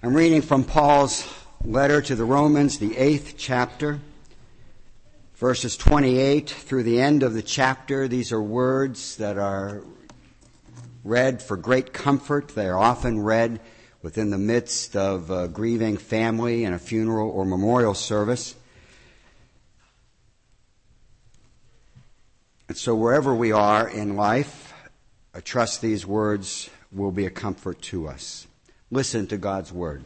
I'm reading from Paul's letter to the Romans, the 8th chapter, verses 28 through the end of the chapter. These are words that are read for great comfort. They are often read within the midst of a grieving family in a funeral or memorial service. And so wherever we are in life, I trust these words will be a comfort to us. Listen to God's word.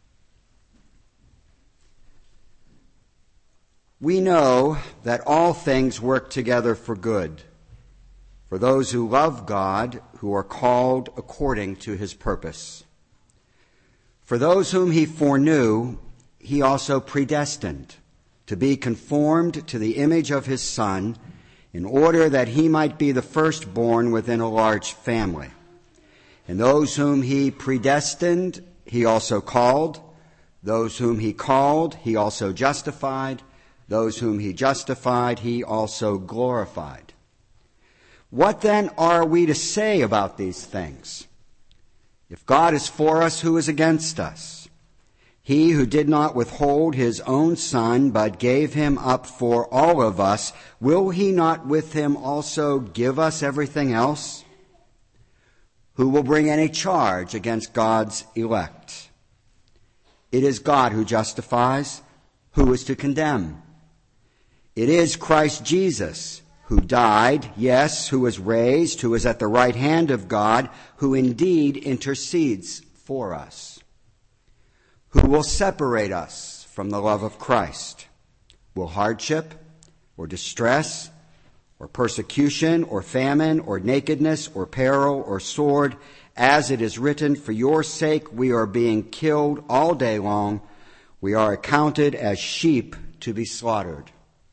We know that all things work together for good, for those who love God, who are called according to his purpose. For those whom he foreknew, he also predestined to be conformed to the image of his Son, in order that he might be the firstborn within a large family. And those whom he predestined, he also called. Those whom he called, he also justified. Those whom he justified, he also glorified. What then are we to say about these things? If God is for us, who is against us? He who did not withhold his own Son, but gave him up for all of us, will he not with him also give us everything else? Who will bring any charge against God's elect? It is God who justifies. Who is to condemn? It is Christ Jesus who died, yes, who was raised, who is at the right hand of God, who indeed intercedes for us. Who will separate us from the love of Christ? Will hardship or distress or persecution, or famine, or nakedness, or peril, or sword, as it is written, for your sake we are being killed all day long. We are accounted as sheep to be slaughtered.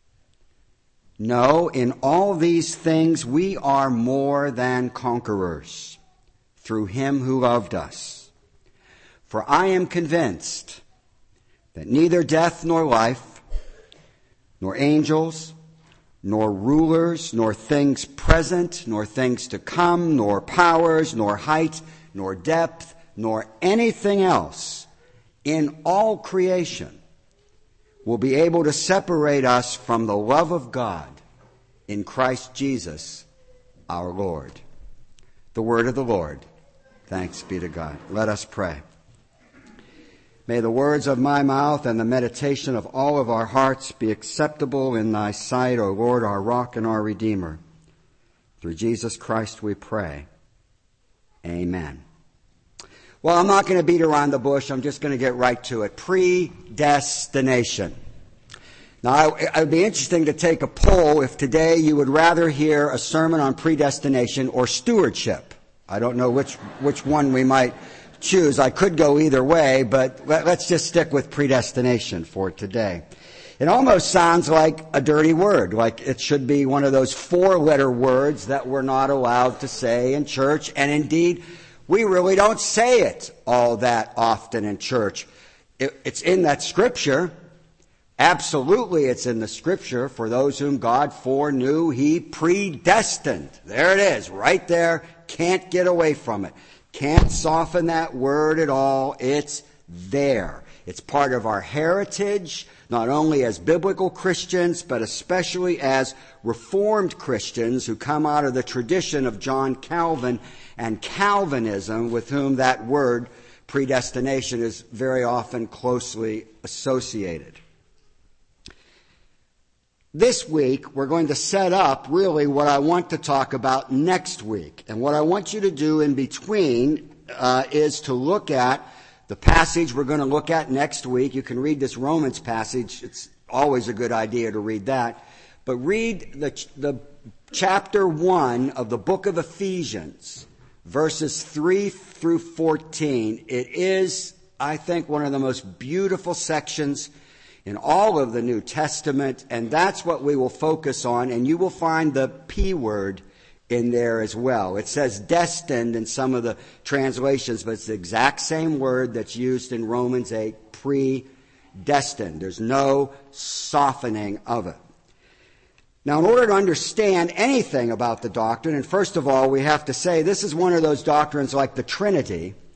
No, in all these things we are more than conquerors, through him who loved us. For I am convinced that neither death nor life, nor angels, nor rulers, nor things present, nor things to come, nor powers, nor height, nor depth, nor anything else in all creation will be able to separate us from the love of God in Christ Jesus our Lord. The word of the Lord. Thanks be to God. Let us pray. May the words of my mouth and the meditation of all of our hearts be acceptable in thy sight, O Lord, our rock and our Redeemer. Through Jesus Christ we pray. Amen. Well, I'm not going to beat around the bush. I'm just going to get right to it. Predestination. Now, it would be interesting to take a poll if today you would rather hear a sermon on predestination or stewardship. I don't know which one we might choose. I could go either way, but let's just stick with predestination for today. It almost sounds like a dirty word, like it should be one of those 4-letter words that we're not allowed to say in church, and indeed, we really don't say it all that often in church. It's in that scripture. Absolutely, it's in the scripture. For those whom God foreknew, he predestined. There it is, right there. Can't get away from it. Can't soften that word at all. It's there. It's part of our heritage, not only as biblical Christians, but especially as Reformed Christians who come out of the tradition of John Calvin and Calvinism, with whom that word predestination is very often closely associated. This week, we're going to set up really what I want to talk about next week. And what I want you to do in between is to look at the passage we're going to look at next week. You can read this Romans passage. It's always a good idea to read that. But read the chapter 1 of the book of Ephesians, verses 3 through 14. It is, I think, one of the most beautiful sections in all of the New Testament, and that's what we will focus on, and you will find the P word in there as well. It says destined in some of the translations, but it's the exact same word that's used in Romans 8, predestined. There's no softening of it. Now, in order to understand anything about the doctrine, and first of all, we have to say this is one of those doctrines like the Trinity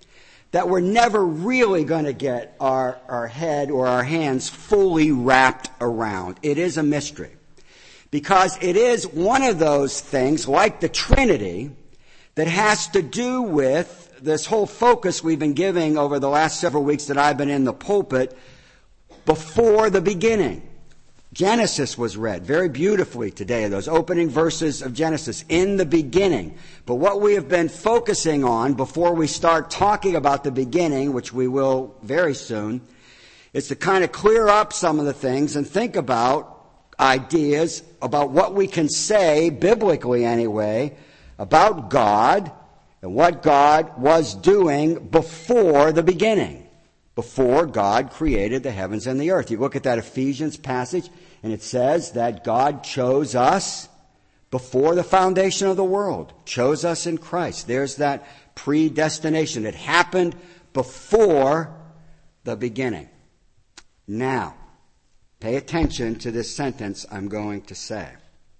that we're never really going to get our head or our hands fully wrapped around. It is a mystery. Because it is one of those things, like the Trinity, that has to do with this whole focus we've been giving over the last several weeks that I've been in the pulpit, before the beginning. Genesis was read very beautifully today, those opening verses of Genesis, in the beginning. But what we have been focusing on before we start talking about the beginning, which we will very soon, is to kind of clear up some of the things and think about ideas about what we can say, biblically anyway, about God and what God was doing before the beginning, before God created the heavens and the earth. You look at that Ephesians passage, and it says that God chose us before the foundation of the world, chose us in Christ. There's that predestination. It happened before the beginning. Now, pay attention to this sentence I'm going to say.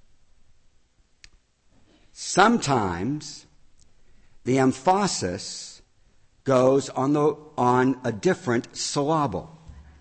Sometimes the emphasis goes on a different syllable.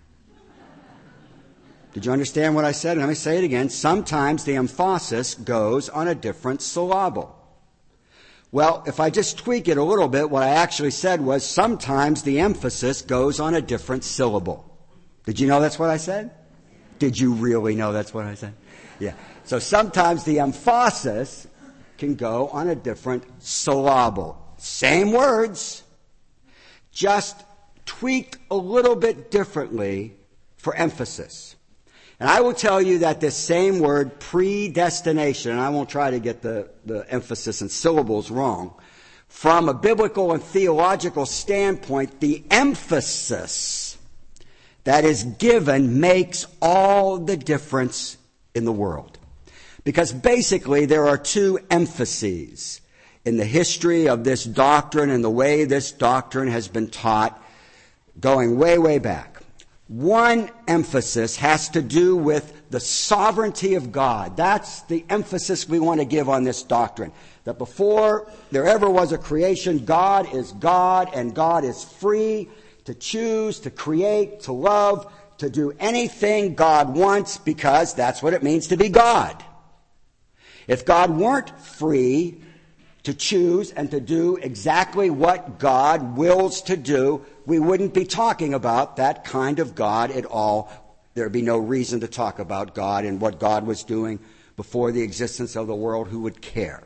Did you understand what I said? Let me say it again. Sometimes the emphasis goes on a different syllable. Well, if I just tweak it a little bit, what I actually said was sometimes the emphasis goes on a different syllable. Did you know that's what I said? Did you really know that's what I said? Yeah. So sometimes the emphasis can go on a different syllable. Same words, just tweaked a little bit differently for emphasis. And I will tell you that this same word, predestination, and I won't try to get the emphasis and syllables wrong, from a biblical and theological standpoint, the emphasis that is given makes all the difference in the world. Because basically there are two emphases in the history of this doctrine and the way this doctrine has been taught going way, way back. One emphasis has to do with the sovereignty of God. That's the emphasis we want to give on this doctrine. That before there ever was a creation, God is God, and God is free to choose, to create, to love, to do anything God wants, because that's what it means to be God. If God weren't free to choose and to do exactly what God wills to do, we wouldn't be talking about that kind of God at all. There'd be no reason to talk about God and what God was doing before the existence of the world. Who would care?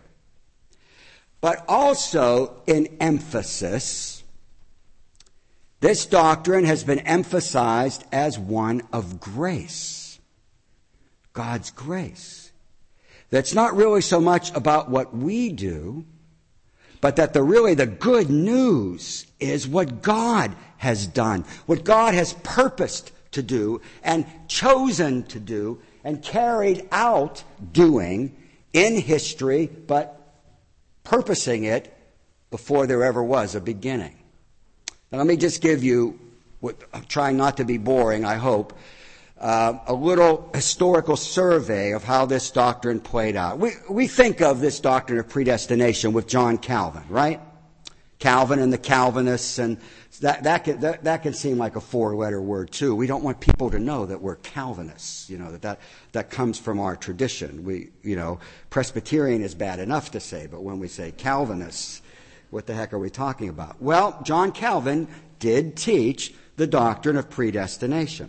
But also in emphasis, this doctrine has been emphasized as one of grace. God's grace. That's not really so much about what we do, but that the good news is what God has done, what God has purposed to do and chosen to do and carried out doing in history, but purposing it before there ever was a beginning. Now let me just give you, trying not to be boring, I hope, a little historical survey of how this doctrine played out. We think of this doctrine of predestination with John Calvin, right? Calvin and the Calvinists, and that can seem like a four-letter word too. We don't want people to know that we're Calvinists, that comes from our tradition. Presbyterian is bad enough to say, but when we say Calvinists, what the heck are we talking about? Well, John Calvin did teach the doctrine of predestination.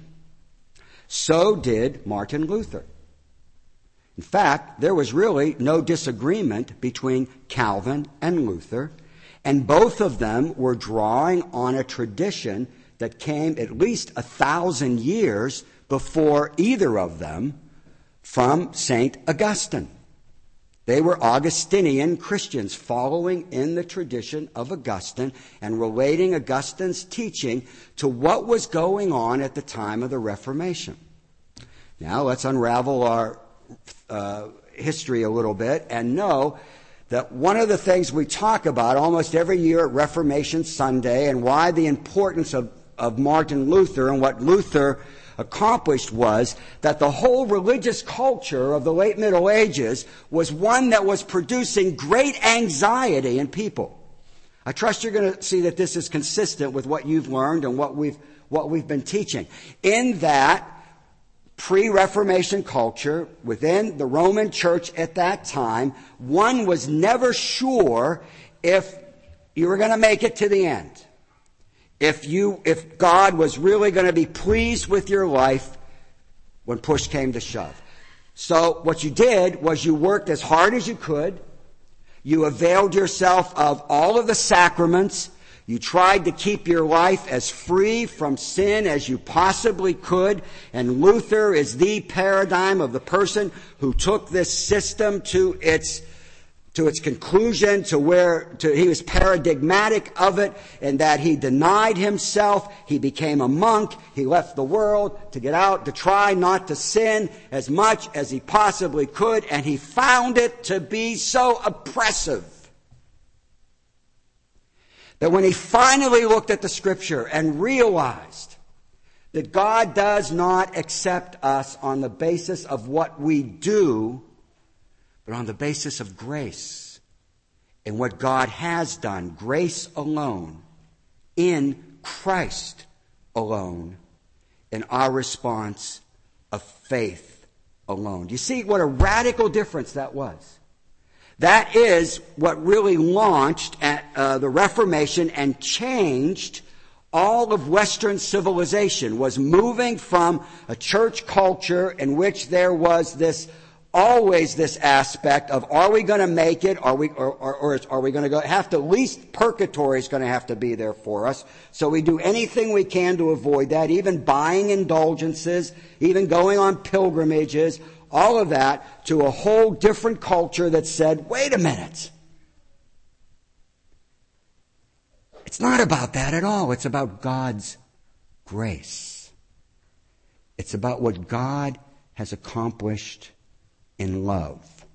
So did Martin Luther. In fact, there was really no disagreement between Calvin and Luther, and both of them were drawing on a tradition that came at least 1,000 years before either of them from St. Augustine. They were Augustinian Christians following in the tradition of Augustine and relating Augustine's teaching to what was going on at the time of the Reformation. Now let's unravel our history a little bit and know that one of the things we talk about almost every year at Reformation Sunday, and why the importance of Martin Luther and what Luther accomplished, was that the whole religious culture of the late Middle Ages was one that was producing great anxiety in people. I trust you're going to see that this is consistent with what you've learned and what we've been teaching. In that pre-Reformation culture, within the Roman Church at that time, one was never sure if you were going to make it to the end. If God was really going to be pleased with your life when push came to shove. So what you did was you worked as hard as you could. You availed yourself of all of the sacraments. You tried to keep your life as free from sin as you possibly could. And Luther is the paradigm of the person who took this system to its conclusion, he was paradigmatic of it, in that he denied himself, he became a monk, he left the world to get out, to try not to sin as much as he possibly could, and he found it to be so oppressive that when he finally looked at the Scripture and realized that God does not accept us on the basis of what we do, but on the basis of grace and what God has done, grace alone, in Christ alone, and our response of faith alone. Do you see what a radical difference that was? That is what really launched at the Reformation and changed all of Western civilization, was moving from a church culture in which there was always this aspect of, are we going to make it? Are we going to have to, at least purgatory is going to have to be there for us. So we do anything we can to avoid that, even buying indulgences, even going on pilgrimages, all of that, to a whole different culture that said, wait a minute. It's not about that at all. It's about God's grace. It's about what God has accomplished in love,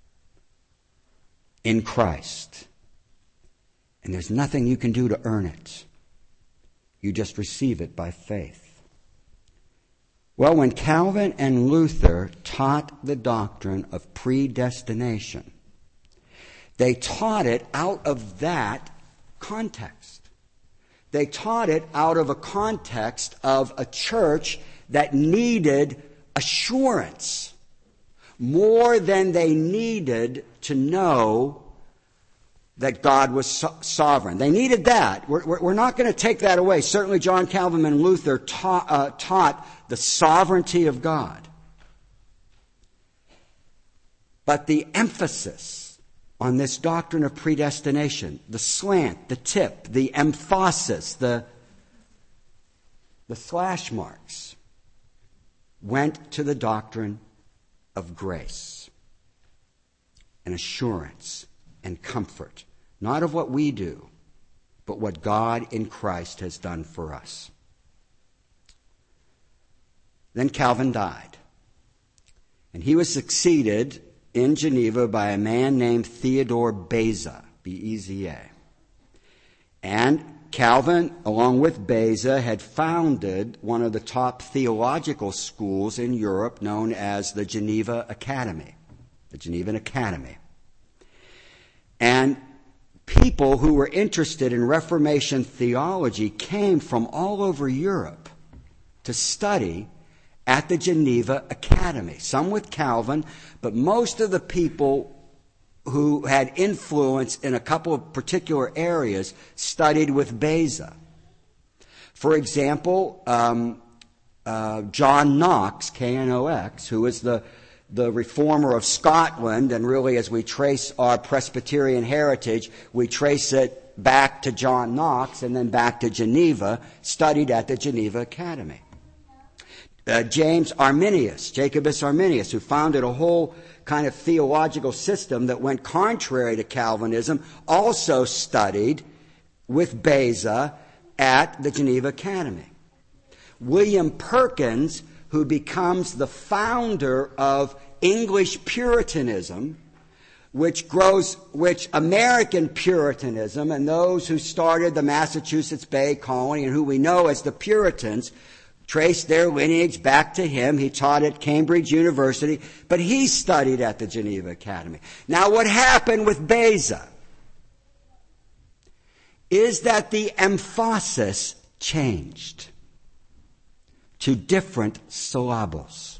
in Christ. And there's nothing you can do to earn it. You just receive it by faith. Well, when Calvin and Luther taught the doctrine of predestination, they taught it out of that context. They taught it out of a context of a church that needed assurance more than they needed to know that God was sovereign. They needed that. We're not going to take that away. Certainly John Calvin and Luther taught the sovereignty of God. But the emphasis on this doctrine of predestination, the slant, the tip, the emphasis, the slash marks, went to the doctrine of grace and assurance and comfort, not of what we do, but what God in Christ has done for us. Then Calvin died, and he was succeeded in Geneva by a man named Theodore Beza, B-E-Z-A. And Calvin, along with Beza, had founded one of the top theological schools in Europe known as the Geneva Academy, the Genevan Academy. And people who were interested in Reformation theology came from all over Europe to study at the Geneva Academy. Some with Calvin, but most of the people who had influence in a couple of particular areas studied with Beza. For example, John Knox, K-N-O-X, who is the reformer of Scotland, and really as we trace our Presbyterian heritage, we trace it back to John Knox and then back to Geneva, studied at the Geneva Academy. James Arminius, Jacobus Arminius, who founded a whole kind of theological system that went contrary to Calvinism, also studied with Beza at the Geneva Academy. William Perkins, who becomes the founder of English Puritanism, which American Puritanism and those who started the Massachusetts Bay Colony and who we know as the Puritans traced their lineage back to him. He taught at Cambridge University, but he studied at the Geneva Academy. Now, what happened with Beza? is that the emphasis changed to different syllables.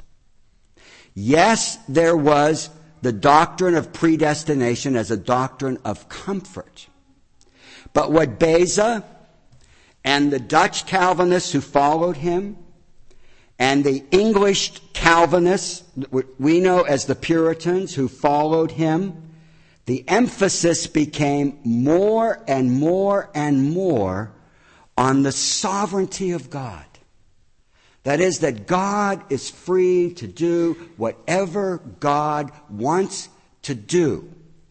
Yes, there was the doctrine of predestination as a doctrine of comfort. But what Beza and the Dutch Calvinists who followed him and the English Calvinists, what we know as the Puritans who followed him, the emphasis became more and more and more on the sovereignty of God. That is, that God is free to do whatever God wants to do.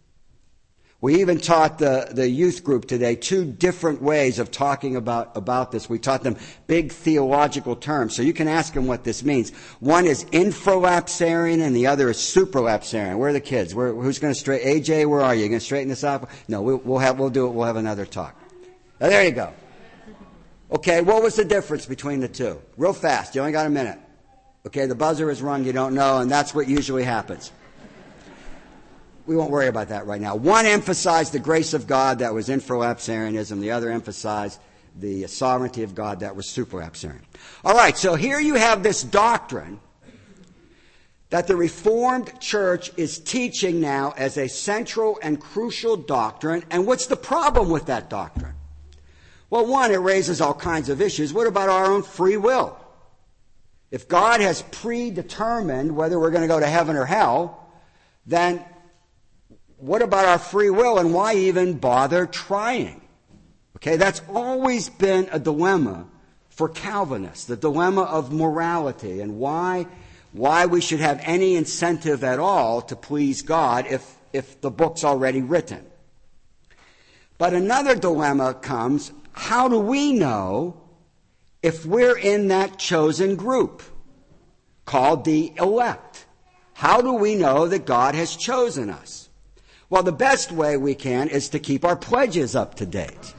We even taught the youth group today 2 different ways of talking about this. We taught them big theological terms. So you can ask them what this means. One is infralapsarian and the other is supralapsarian. Where are the kids? Who's going to straighten? AJ, where are you? You going to straighten this out? No, we'll do it. We'll have another talk. Now, there you go. Okay, what was the difference between the 2? Real fast. You only got a minute. Okay, the buzzer is rung. You don't know, and that's what usually happens. We won't worry about that right now. One emphasized the grace of God, that was infralapsarianism. The other emphasized the sovereignty of God, that was supralapsarian. All right, so here you have this doctrine that the Reformed Church is teaching now as a central and crucial doctrine. And what's the problem with that doctrine? Well, one, it raises all kinds of issues. What about our own free will? If God has predetermined whether we're going to go to heaven or hell, then what about our free will, and why even bother trying? Okay, that's always been a dilemma for Calvinists, the dilemma of morality and why we should have any incentive at all to please God if the book's already written. But another dilemma comes, how do we know if we're in that chosen group called the elect? How do we know that God has chosen us? Well, the best way we can is to keep our pledges up to date.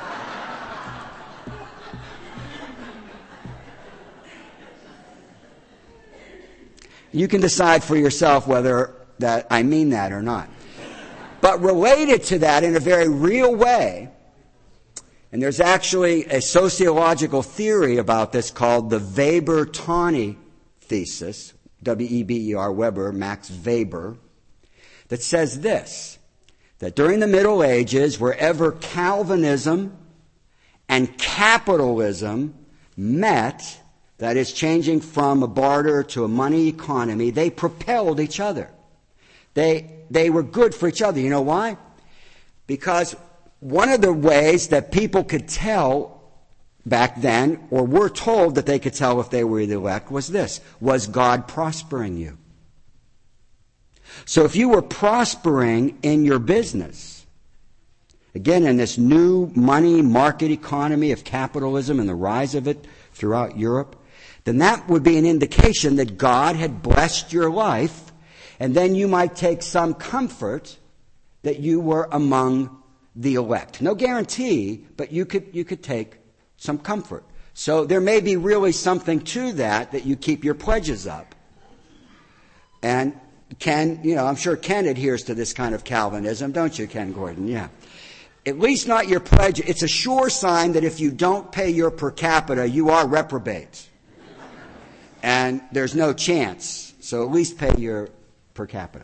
You can decide for yourself whether that I mean that or not. But related to that in a very real way, and there's actually a sociological theory about this called the Weber-Tawney thesis, W-E-B-E-R, Weber, Max Weber, that says this, that during the Middle Ages, wherever Calvinism and capitalism met, that is, changing from a barter to a money economy, they propelled each other. They were good for each other. You know why? Because one of the ways that people could tell back then, or were told that they could tell if they were the elect, was this: was God prospering you? So if you were prospering in your business, again, in this new money market economy of capitalism and the rise of it throughout Europe, then that would be an indication that God had blessed your life, and then you might take some comfort that you were among the elect. No guarantee, but you could take some comfort. So there may be really something to that you keep your pledges up. And Ken, I'm sure Ken adheres to this kind of Calvinism, don't you, Ken Gordon? Yeah. At least not your pledge. It's a sure sign that if you don't pay your per capita, you are reprobate. And there's no chance. So at least pay your per capita.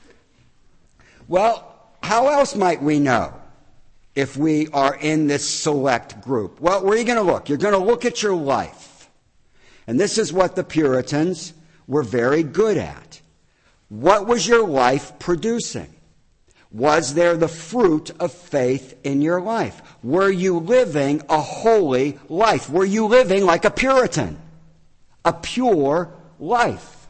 Well, how else might we know if we are in this select group? Well, where are you going to look? You're going to look at your life. And this is what the Puritans were very good at. What was your life producing? Was there the fruit of faith in your life? Were you living a holy life? Were you living like a Puritan? A pure life?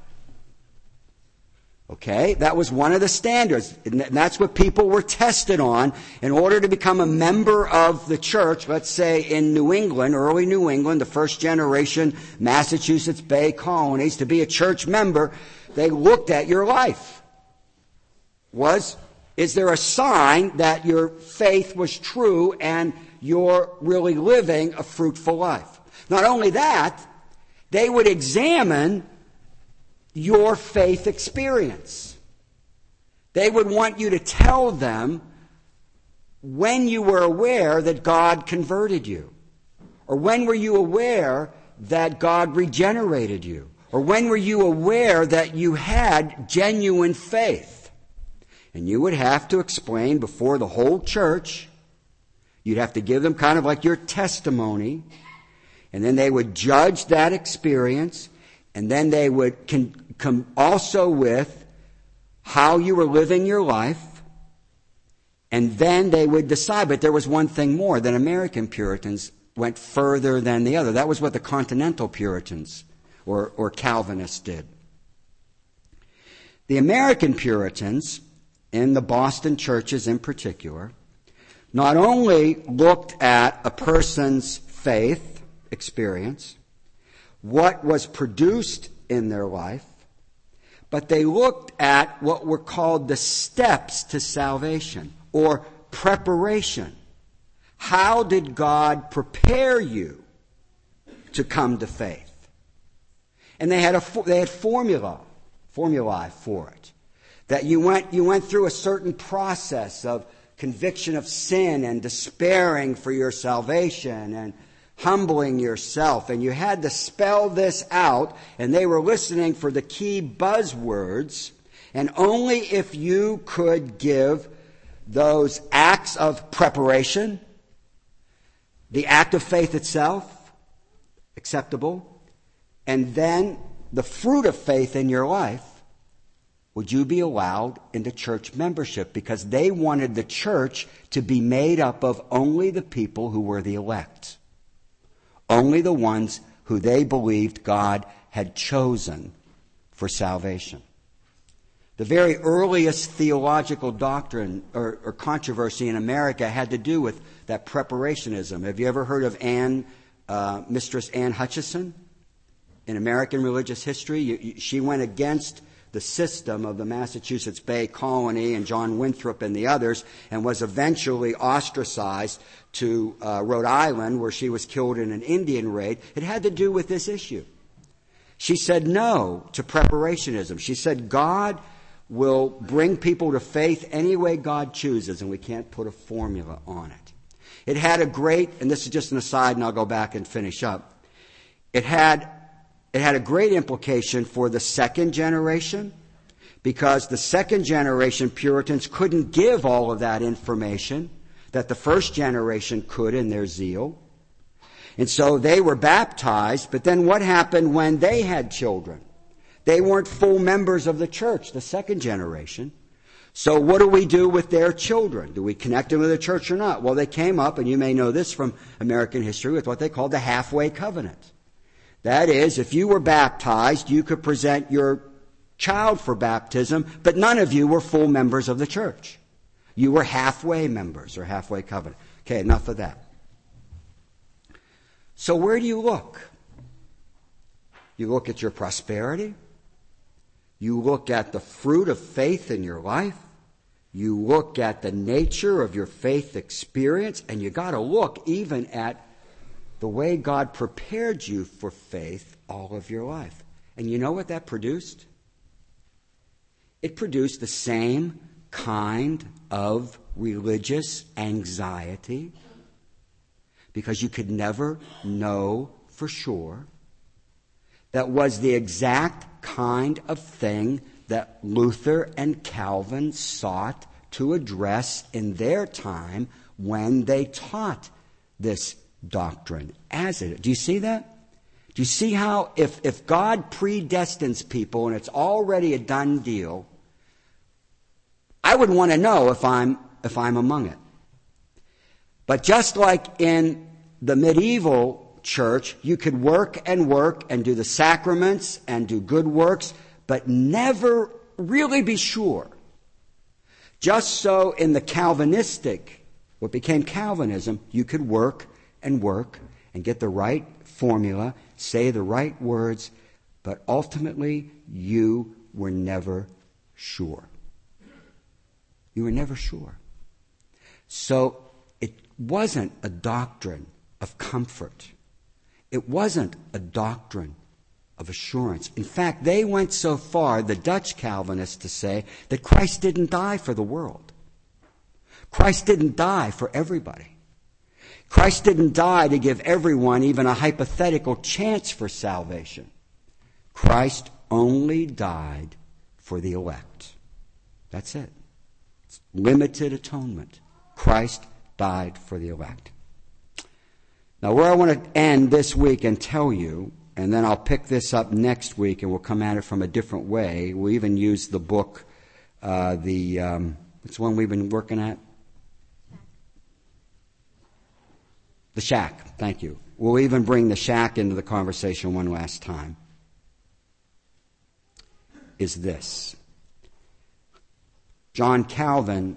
Okay, that was one of the standards. And that's what people were tested on in order to become a member of the church. Let's say in New England, early New England, the first generation Massachusetts Bay colonies, to be a church member, they looked at your life. Is there a sign that your faith was true and you're really living a fruitful life? Not only that, they would examine your faith experience. They would want you to tell them when you were aware that God converted you? Or when were you aware that God regenerated you? Or when were you aware that you had genuine faith? And you would have to explain before the whole church. You'd have to give them kind of like your testimony. And then they would judge that experience. And then they would come also with how you were living your life. And then they would decide. But there was one thing more, that American Puritans went further than the other. That was what the Continental Puritans or Calvinists did. The American Puritans, in the Boston churches in particular, not only looked at a person's faith experience, what was produced in their life, but they looked at what were called the steps to salvation, or preparation. How did God prepare you to come to faith? And they had formulae for it. That you went through a certain process of conviction of sin and despairing for your salvation and humbling yourself. And you had to spell this out, and they were listening for the key buzzwords. And only if you could give those acts of preparation, the act of faith itself, acceptable, and then the fruit of faith in your life, would you be allowed into church membership? Because they wanted the church to be made up of only the people who were the elect. Only the ones who they believed God had chosen for salvation. The very earliest theological doctrine or controversy in America had to do with that preparationism. Have you ever heard of Mistress Anne Hutchison? In American religious history, she went against the system of the Massachusetts Bay Colony and John Winthrop and the others, and was eventually ostracized to Rhode Island, where she was killed in an Indian raid. It had to do with this issue. She said no to preparationism. She said God will bring people to faith any way God chooses, and we can't put a formula on it. It had a great, and this is just an aside, and I'll go back and finish up. It had a great implication for the second generation, because the second generation Puritans couldn't give all of that information that the first generation could in their zeal. And so they were baptized, but then what happened when they had children? They weren't full members of the church, the second generation. So what do we do with their children? Do we connect them with the church or not? Well, they came up, and you may know this from American history, with what they called the halfway covenant. That is, if you were baptized, you could present your child for baptism, but none of you were full members of the church. You were halfway members or halfway covenant. Okay, enough of that. So where do you look? You look at your prosperity. You look at the fruit of faith in your life. You look at the nature of your faith experience, and you got to look even at the way God prepared you for faith all of your life. And you know what that produced? It produced the same kind of religious anxiety, because you could never know for sure. That was the exact kind of thing that Luther and Calvin sought to address in their time when they taught this doctrine. Do you see that? Do you see how if God predestines people and it's already a done deal, I would want to know if I'm among it. But just like in the medieval church, you could work and do the sacraments and do good works, but never really be sure. Just so in the Calvinistic, what became Calvinism, you could work and get the right formula, say the right words, but ultimately you were never sure. You were never sure. So it wasn't a doctrine of comfort. It wasn't a doctrine of assurance. In fact, they went so far, the Dutch Calvinists, to say that Christ didn't die for the world. Christ didn't die for everybody. Christ didn't die to give everyone even a hypothetical chance for salvation. Christ only died for the elect. That's it. It's limited atonement. Christ died for the elect. Now, where I want to end this week and tell you, and then I'll pick this up next week and we'll come at it from a different way. We'll even use the book, what's the one we've been working at? The Shack. Thank you. We'll even bring the Shack into the conversation one last time. Is this. John Calvin,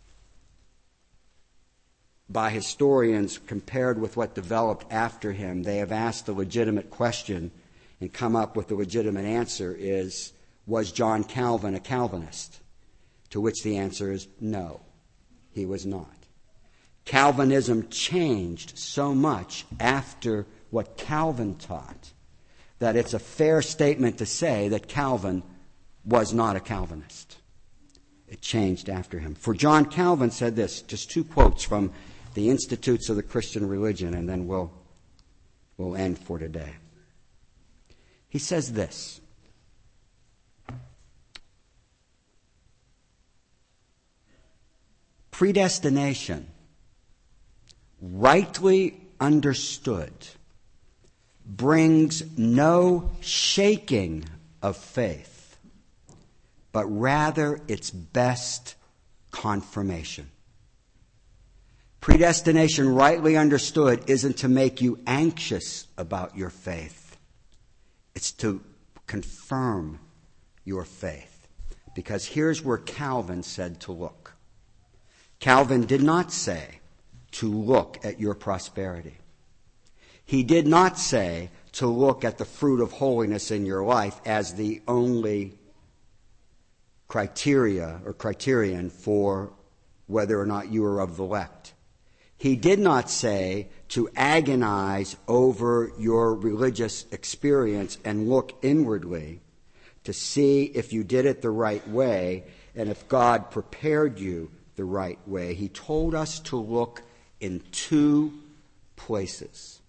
by historians compared with what developed after him, they have asked the legitimate question and come up with the legitimate answer is, was John Calvin a Calvinist? To which the answer is no, he was not. Calvinism changed so much after what Calvin taught that it's a fair statement to say that Calvin was not a Calvinist. It changed after him. For John Calvin said this, just two quotes from the Institutes of the Christian Religion, and then we'll end for today. He says this: predestination, rightly understood, brings no shaking of faith, but rather its best confirmation. Predestination, rightly understood, isn't to make you anxious about your faith. It's to confirm your faith. Because here's where Calvin said to look. Calvin did not say to look at your prosperity. He did not say to look at the fruit of holiness in your life as the only criteria or criterion for whether or not you are of the elect. He did not say to agonize over your religious experience and look inwardly to see if you did it the right way and if God prepared you the right way. He told us to look in two places.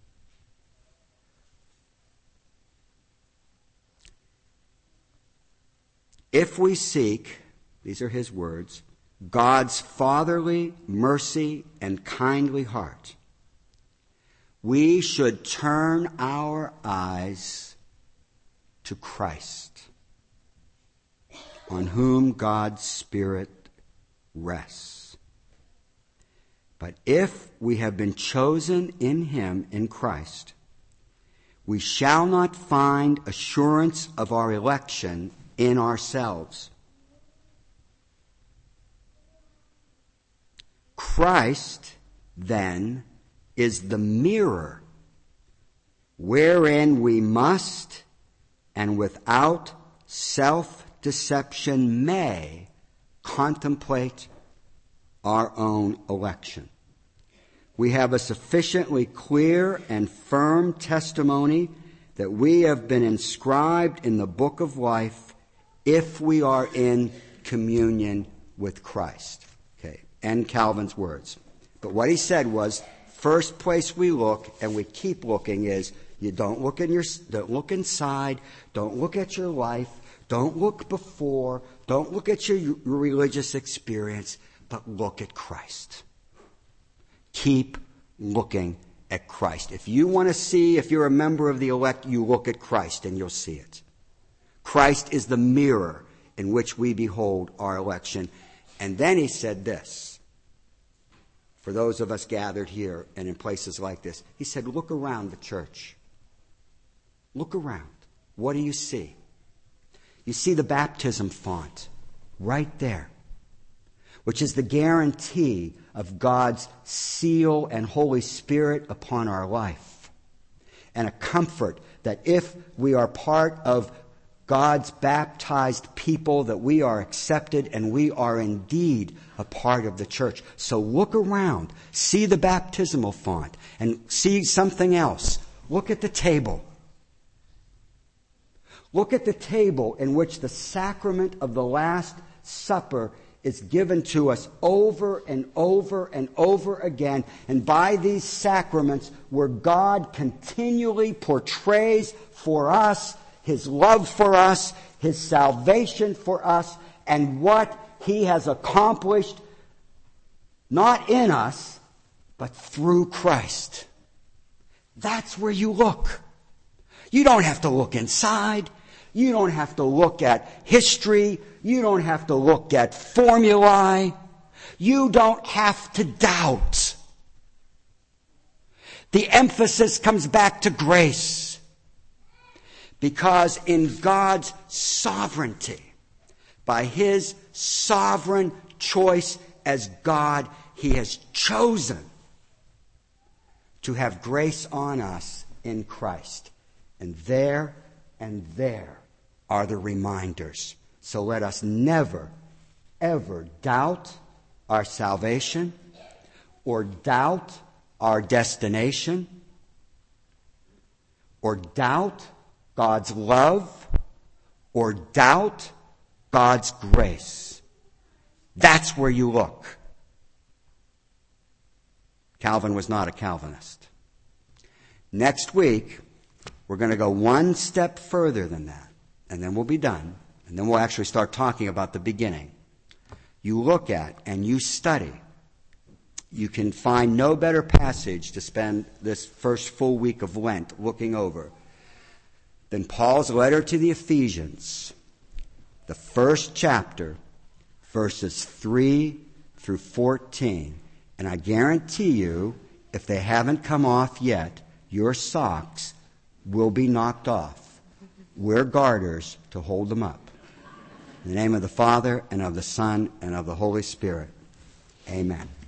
If we seek, these are his words, God's fatherly mercy and kindly heart, we should turn our eyes to Christ, on whom God's Spirit rests. But if we have been chosen in him, in Christ, we shall not find assurance of our election in ourselves. Christ, then, is the mirror wherein we must, and without self-deception may, contemplate our own election. We have a sufficiently clear and firm testimony that we have been inscribed in the book of life if we are in communion with Christ. Okay, end Calvin's words. But what he said was, first place we look, and we keep looking, is you don't look inside, don't look at your life, don't look before, don't look at your religious experience, but look at Christ. Keep looking at Christ. If you want to see if you're a member of the elect, you look at Christ and you'll see it. Christ is the mirror in which we behold our election. And then he said this, for those of us gathered here and in places like this, he said, look around the church. Look around. What do you see? You see the baptism font right there, which is the guarantee of God's seal and Holy Spirit upon our life. And a comfort that if we are part of God's baptized people, that we are accepted and we are indeed a part of the church. So look around, see the baptismal font, and see something else. Look at the table. Look at the table in which the sacrament of the Last Supper is given to us over and over and over again. And by these sacraments, where God continually portrays for us His love for us, His salvation for us, and what He has accomplished, not in us, but through Christ. That's where you look. You don't have to look inside. You don't have to look at history. You don't have to look at formulae. You don't have to doubt. The emphasis comes back to grace. Because in God's sovereignty, by His sovereign choice as God, He has chosen to have grace on us in Christ. And there are the reminders. So let us never, ever doubt our salvation or doubt our destination or doubt God's love or doubt God's grace. That's where you look. Calvin was not a Calvinist. Next week, we're going to go one step further than that, and then we'll be done, and then we'll actually start talking about the beginning. You look at and you study. You can find no better passage to spend this first full week of Lent looking over than Paul's letter to the Ephesians, the first chapter, verses 3 through 14. And I guarantee you, if they haven't come off yet, your socks will be knocked off. Wear garters to hold them up. In the name of the Father, and of the Son, and of the Holy Spirit. Amen.